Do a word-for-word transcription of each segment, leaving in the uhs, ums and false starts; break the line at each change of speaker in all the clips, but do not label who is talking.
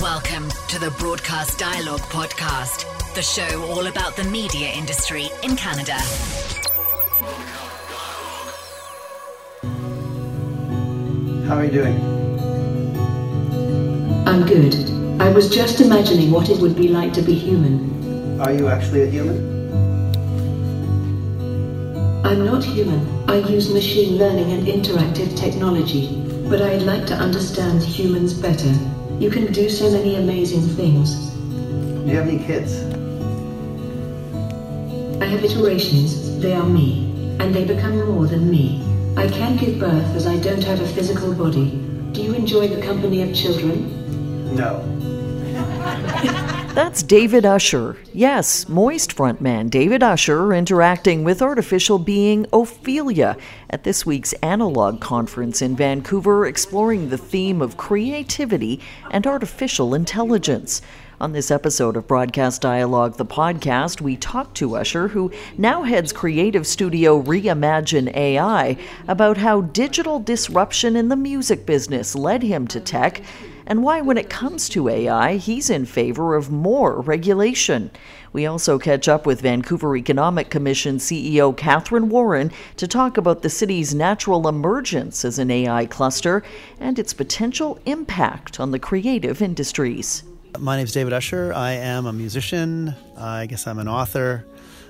Welcome to the Broadcast Dialogue Podcast, the show all about the media industry in Canada.
How are you doing?
I'm good. I was just imagining what it would be like to be human.
Are you actually a human?
I'm not human. I use machine learning and interactive technology, but I'd like to understand humans better. You can do so many amazing things.
Do you have any kids?
I have iterations. They are me, and they become more than me. I can't give birth as I don't have a physical body. Do you enjoy the company of children?
No.
That's David Usher. Yes, Moist frontman David Usher interacting with artificial being Ophelia at this week's Analog Conference in Vancouver, exploring the theme of creativity and artificial intelligence. On this episode of Broadcast Dialogue, the podcast, we talked to Usher, who now heads creative studio Reimagine A I, about how digital disruption in the music business led him to tech, and why, when it comes to A I, he's in favor of more regulation. We also catch up with Vancouver Economic Commission C E O Catherine Warren to talk about the city's natural emergence as an A I cluster and its potential impact on the creative industries.
My name is David Usher. I am a musician. I guess I'm an author.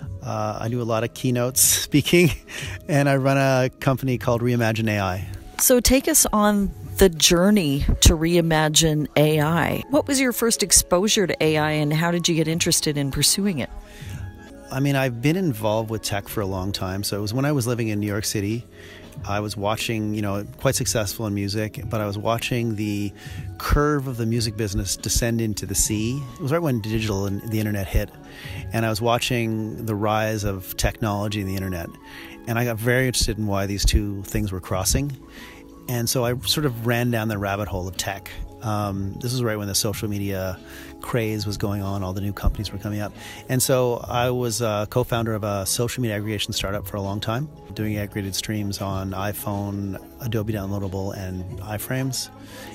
Uh, I do a lot of keynotes speaking, and I run a company called Reimagine A I.
So take us on the journey to Reimagine A I. What was your first exposure to A I, and how did you get interested in pursuing it?
I mean, I've been involved with tech for a long time. So it was when I was living in New York City. I was watching, you know, quite successful in music, but I was watching the curve of the music business descend into the sea. It was right when digital and the internet hit, and I was watching the rise of technology and the internet. And I got very interested in why these two things were crossing. And so I sort of ran down the rabbit hole of tech. Um, this was right when the social media craze was going on. All the new companies were coming up. And so I was a co-founder of a social media aggregation startup for a long time, doing aggregated streams on iPhone, Adobe Downloadable, and iFrames.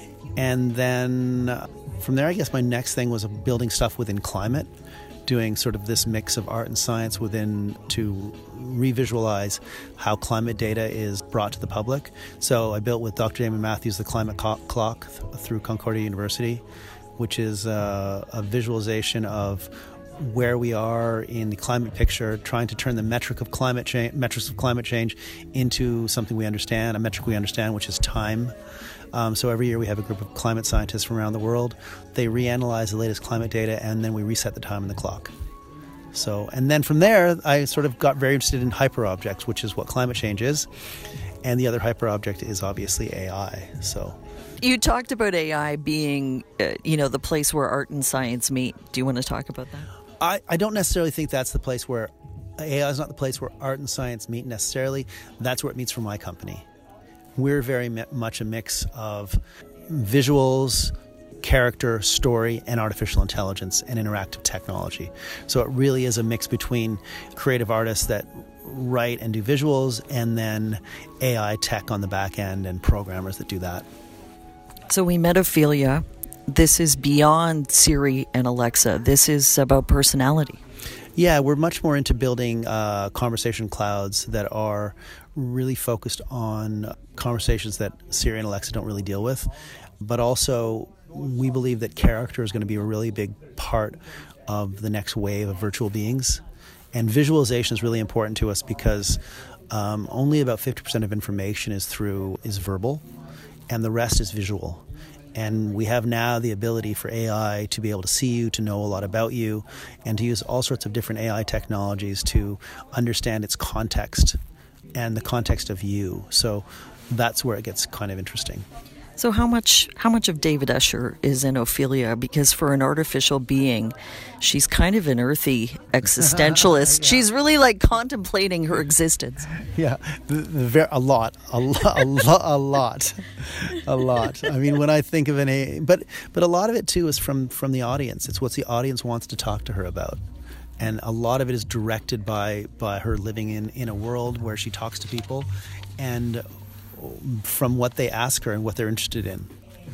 And then from there, I guess my next thing was building stuff within climate, doing sort of this mix of art and science within to revisualize how climate data is brought to the public. So I built with Doctor Damon Matthews the Climate Clock th- through Concordia University, which is uh, a visualization of where we are in the climate picture, trying to turn the metric of climate change, metrics of climate change into something we understand, a metric we understand, which is time. Um, so every year we have a group of climate scientists from around the world. They reanalyze the latest climate data, and then we reset the time on the clock. So, and then from there, I sort of got very interested in hyperobjects, which is what climate change is. And the other hyperobject is obviously A I. So,
you talked about A I being, uh, you know, the place where art and science meet. Do you want to talk about that?
I, I don't necessarily think that's the place where A I is not the place where art and science meet necessarily. That's where it meets for my company. We're very much a mix of visuals, character, story, and artificial intelligence and interactive technology. So it really is a mix between creative artists that write and do visuals, and then A I tech on the back end and programmers that do that.
So we met Ophelia. This is beyond Siri and Alexa. This is about personality.
Yeah, we're much more into building uh, conversation clouds that are really focused on conversations that Siri and Alexa don't really deal with. But also, we believe that character is going to be a really big part of the next wave of virtual beings. And visualization is really important to us because um, only about fifty percent of information is through is verbal, and the rest is visual. And we have now the ability for A I to be able to see you, to know a lot about you, and to use all sorts of different A I technologies to understand its context and the context of you. So that's where it gets kind of interesting.
So how much how much of David Usher is in Ophelia? Because for an artificial being, she's kind of an earthy existentialist. Yeah. She's really like contemplating her existence.
Yeah, the, the ver- a lot, a lot, a lot, a lot, a lot. I mean, when I think of an A I, but but a lot of it too is from from the audience. It's what the audience wants to talk to her about. And a lot of it is directed by, by her living in, in a world where she talks to people and from what they ask her and what they're interested in.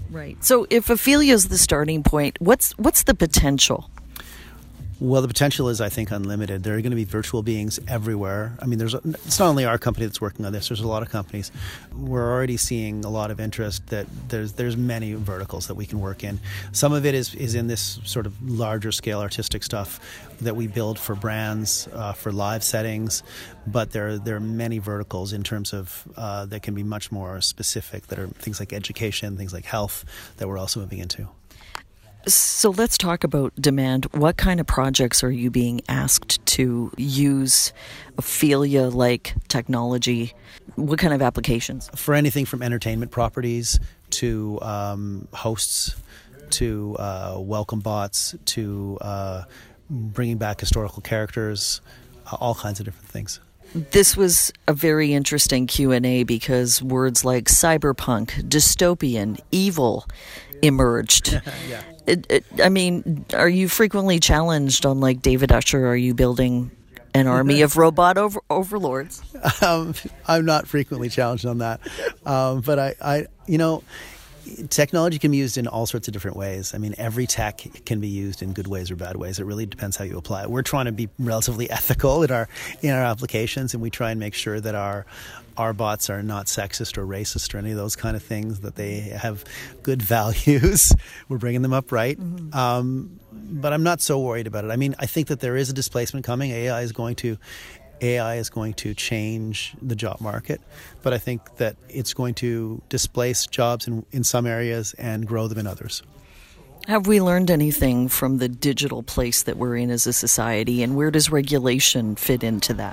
Right. So if Ophelia is the starting point, what's what's the potential?
Well, the potential is, I think, unlimited. There are going to be virtual beings everywhere. I mean, there's a, it's not only our company that's working on this. There's a lot of companies. We're already seeing a lot of interest that there's there's many verticals that we can work in. Some of it is, is in this sort of larger scale artistic stuff that we build for brands, uh, for live settings. But there, there are many verticals in terms of uh, that can be much more specific, that are things like education, things like health, that we're also moving into.
So let's talk about demand. What kind of projects are you being asked to use Ophelia-like technology? What kind of applications?
For anything from entertainment properties to um, hosts, to uh, welcome bots, to uh, bringing back historical characters, uh, all kinds of different things.
This was a very interesting Q and A because words like cyberpunk, dystopian, evil emerged. Yeah. It, it, I mean, are you frequently challenged on, like, David Usher, are you building an army of robot over- overlords?
Um, I'm not frequently challenged on that. Um, but I, I, you know, technology can be used in all sorts of different ways. I mean, every tech can be used in good ways or bad ways. It really depends how you apply it. We're trying to be relatively ethical in our in our applications, and we try and make sure that our our bots are not sexist or racist or any of those kind of things, that they have good values. We're bringing them up right. Mm-hmm. Um, but I'm not so worried about it. I mean, I think that there is a displacement coming. A I is going to A I is going to change the job market, but I think that it's going to displace jobs in, in some areas and grow them in others.
Have we learned anything from the digital place that we're in as a society, and where does regulation fit into that?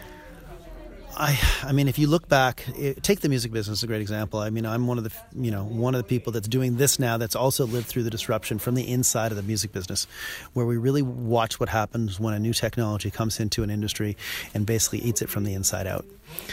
I, I mean, if you look back, it, take the music business as a great example. I mean, I'm one of the, you know, one of the people that's doing this now that's also lived through the disruption from the inside of the music business, where we really watch what happens when a new technology comes into an industry and basically eats it from the inside out.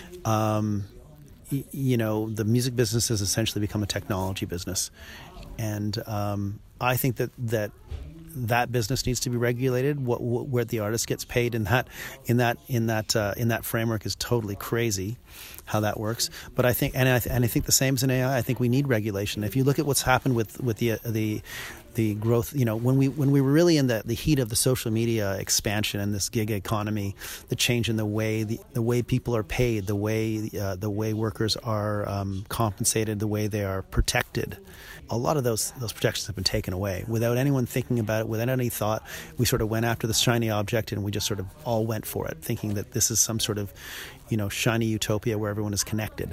Um, y- you know, the music business has essentially become a technology business. And um, I think that that that business needs to be regulated. What, what where the artist gets paid in that in that in that uh, in that framework is totally crazy, how that works. But I think and I th- and I think the same as in A I. I think we need regulation. If you look at what's happened with with the uh, the the growth, you know, when we when we were really in the, the heat of the social media expansion and this gig economy, the change in the way the, the way people are paid, the way uh, the way workers are um, compensated, the way they are protected. A lot of those those protections have been taken away without anyone thinking about it, without any thought. We sort of went after the shiny object and we just sort of all went for it, thinking that this is some sort of, you know, shiny utopia where everyone is connected.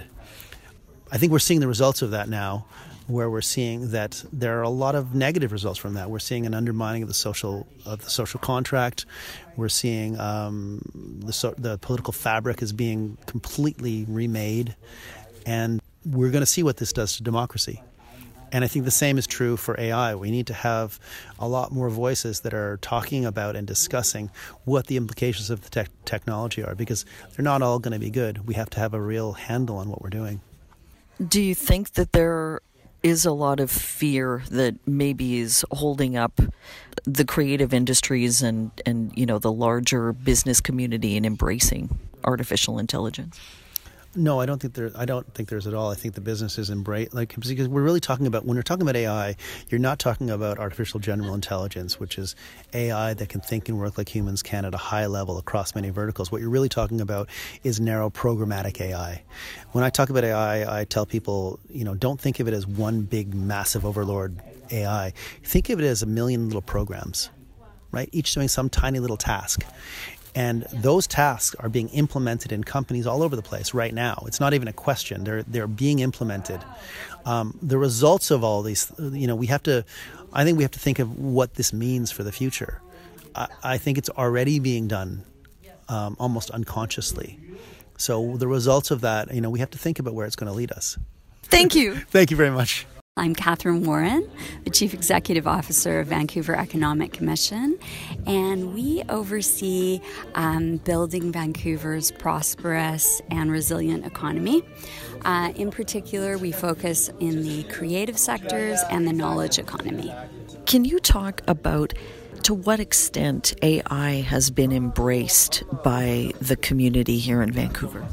I think we're seeing the results of that now, where we're seeing that there are a lot of negative results from that. We're seeing an undermining of the social of the social contract. We're seeing um, the so, the political fabric is being completely remade, and we're going to see what this does to democracy. And I think the same is true for A I. We need to have a lot more voices that are talking about and discussing what the implications of the te- technology are, because they're not all going to be good. We have to have a real handle on what we're doing.
Do you think that there is a lot of fear that maybe is holding up the creative industries and, and you know, the larger business community in embracing artificial intelligence?
No, I don't think there. I don't think there's at all. I think the businesses embrace, like, because we're really talking about, when we're talking about A I, you're not talking about artificial general intelligence, which is A I that can think and work like humans can at a high level across many verticals. What you're really talking about is narrow programmatic A I. When I talk about A I, I tell people, you know, don't think of it as one big, massive overlord A I. Think of it as a million little programs, right? Each doing some tiny little task. And those tasks are being implemented in companies all over the place right now. It's not even a question. They're they're being implemented. Um, the results of all these, you know, we have to, I think we have to think of what this means for the future. I, I think it's already being done um, almost unconsciously. So the results of that, you know, we have to think about where it's going to lead us.
Thank you.
Thank you very much.
I'm Catherine Warren, the Chief Executive Officer of Vancouver Economic Commission, and we oversee um, building Vancouver's prosperous and resilient economy. Uh, in particular, we focus in the creative sectors and the knowledge economy.
Can you talk about to what extent A I has been embraced by the community here in Vancouver?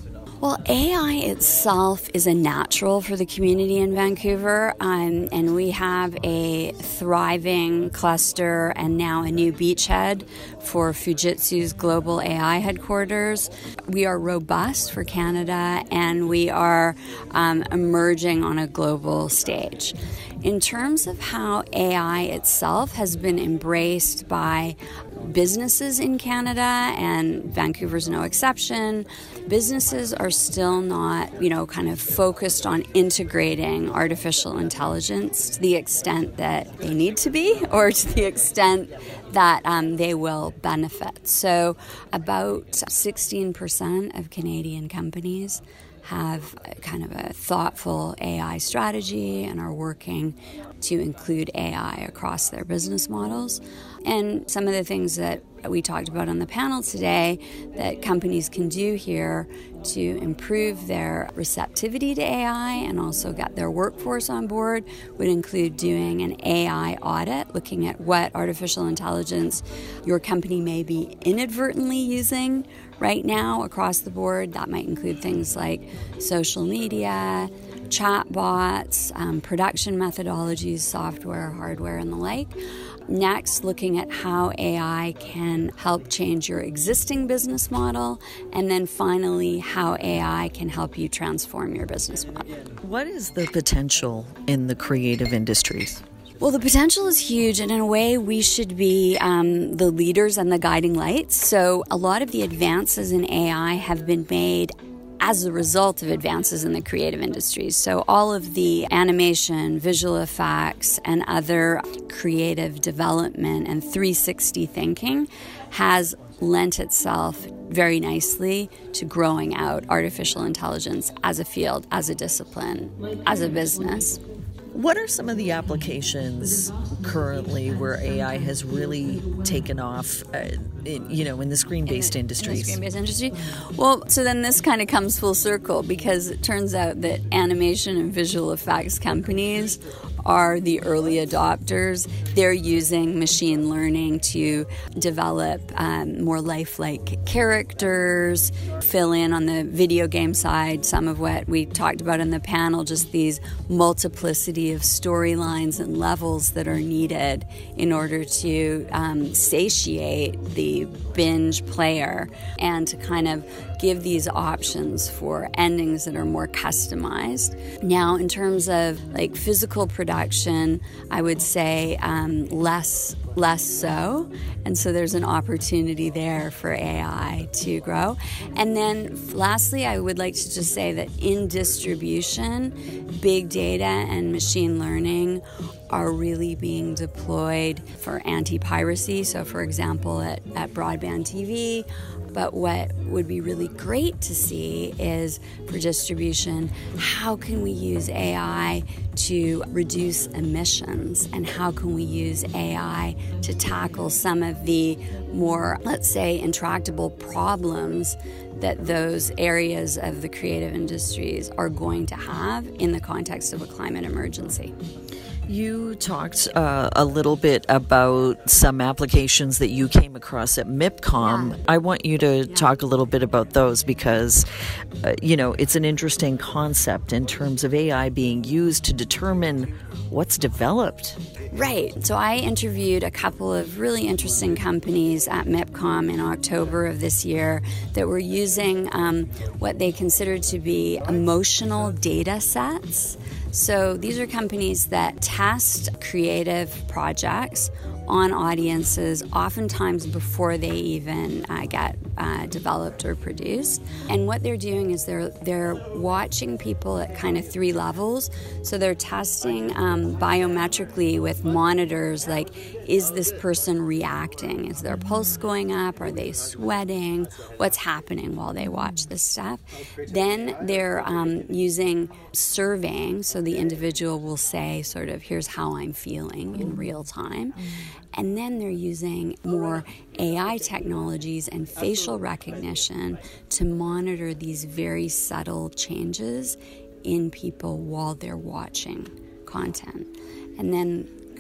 Well, A I itself is a natural for the community in Vancouver, um, and we have a thriving cluster and now a new beachhead for Fujitsu's global A I headquarters. We are robust for Canada, and we are um, emerging on a global stage. In terms of how A I itself has been embraced by businesses in Canada, and Vancouver's no exception, businesses are still not, you know, kind of focused on integrating artificial intelligence to the extent that they need to be, or to the extent that um, they will benefit. So about sixteen percent of Canadian companies have a kind of a thoughtful A I strategy and are working to include A I across their business models. And some of the things that we talked about on the panel today that companies can do here to improve their receptivity to A I and also get their workforce on board would include doing an A I audit, looking at what artificial intelligence your company may be inadvertently using right now across the board. That might include things like social media, chatbots, um, production methodologies, software, hardware, and the like. Next, looking at how A I can help change your existing business model. And then finally, how A I can help you transform your business model.
What is the potential in the creative industries?
Well, the potential is huge, and in a way, we should be um, the leaders and the guiding lights. So a lot of the advances in A I have been made as a result of advances in the creative industries. So all of the animation, visual effects, and other creative development and three sixty thinking has lent itself very nicely to growing out artificial intelligence as a field, as a discipline, as a business.
What are some of the applications currently where A I has really taken off, uh, in, you know, in the screen-based
in the,
industries?
In the screen-based industry? Well, so then this kind of comes full circle, because it turns out that animation and visual effects companies are the early adopters. They're using machine learning to develop um, more lifelike characters, fill in on the video game side some of what we talked about in the panel, just these multiplicity of storylines and levels that are needed in order to um, satiate the binge player, and to kind of give these options for endings that are more customized. Now, in terms of like physical production, I would say um, less less so. And so there's an opportunity there for A I to grow. And then lastly, I would like to just say that in distribution, big data and machine learning are really being deployed for anti-piracy. So for example, at, at broadband T V. But what would be really great to see is for distribution, how can we use A I to reduce emissions, and how can we use A I to tackle some of the more, let's say, intractable problems that those areas of the creative industries are going to have in the context of a climate emergency.
You talked uh, a little bit about some applications that you came across at MIPCOM.
Yeah.
I want you to
yeah.
talk a little bit about those because, uh, you know, it's an interesting concept in terms of A I being used to determine what's developed.
Right. So I interviewed a couple of really interesting companies at MIPCOM in October of this year that were using um, what they considered to be emotional data sets. So these are companies that test creative projects on audiences, oftentimes before they even uh, get uh, developed or produced. And what they're doing is they're they're watching people at kind of three levels. So they're testing um, biometrically with monitors, like, is this person reacting? Is their pulse going up? Are they sweating? What's happening while they watch this stuff? Then they're um, using surveying, so the individual will say sort of, here's how I'm feeling in real time. And then they're using more A I technologies and facial recognition to monitor these very subtle changes in people while they're watching content. And then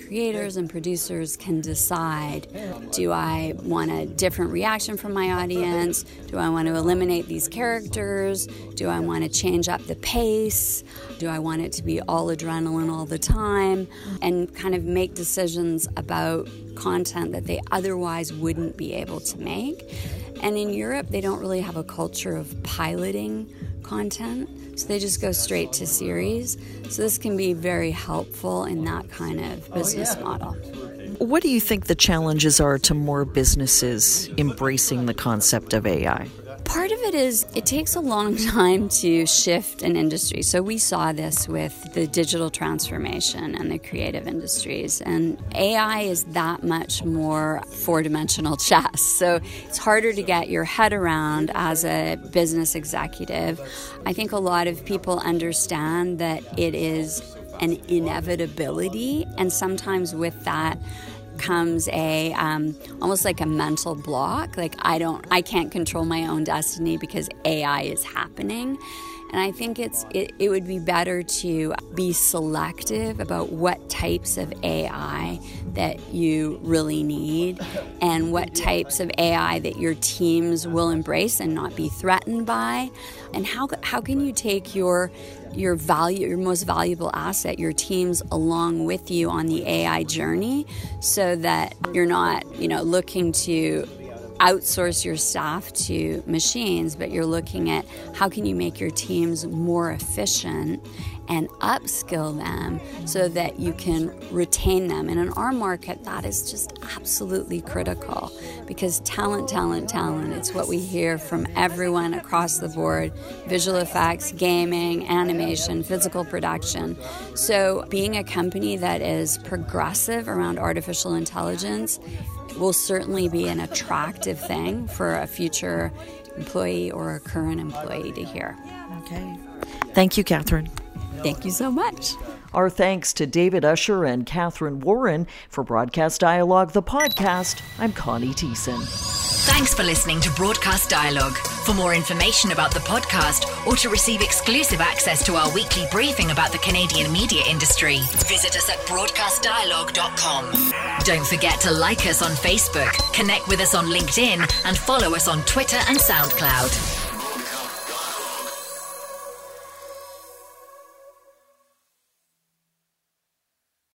creators and producers can decide, do I want a different reaction from my audience? Do I want to eliminate these characters? Do I want to change up the pace? Do I want it to be all adrenaline all the time? And kind of make decisions about content that they otherwise wouldn't be able to make. And in Europe, they don't really have a culture of piloting content, so they just go straight to series. So this can be very helpful in that kind of business model.
What do you think the challenges are to more businesses embracing the concept of A I?
Part of it is it takes a long time to shift an industry. So we saw this with the digital transformation and the creative industries. And A I is that much more four-dimensional chess. So it's harder to get your head around as a business executive. I think a lot of people understand that it is an inevitability, and sometimes with that comes a um, almost like a mental block. Like I don't, I can't control my own destiny because A I is happening. And I think it's it, it would be better to be selective about what types of A I that you really need and what types of A I that your teams will embrace and not be threatened by. And how how can you take your your value, your most valuable asset, your teams, along with you on the A I journey, so that you're not, you know, looking to outsource your staff to machines, but you're looking at how can you make your teams more efficient and upskill them so that you can retain them. And in our market, that is just absolutely critical, because talent, talent, talent, it's what we hear from everyone across the board: visual effects, gaming, animation, physical production. So being a company that is progressive around artificial intelligence will certainly be an attractive thing for a future employee or a current employee to hear.
Okay. Thank you, Catherine.
Thank you so much.
Our thanks to David Usher and Catherine Warren. For Broadcast Dialogue, the podcast, I'm Connie Thiessen.
Thanks for listening to Broadcast Dialogue. For more information about the podcast or to receive exclusive access to our weekly briefing about the Canadian media industry, visit us at broadcast dialogue dot com. Don't forget to like us on Facebook, connect with us on LinkedIn, and follow us on Twitter and SoundCloud.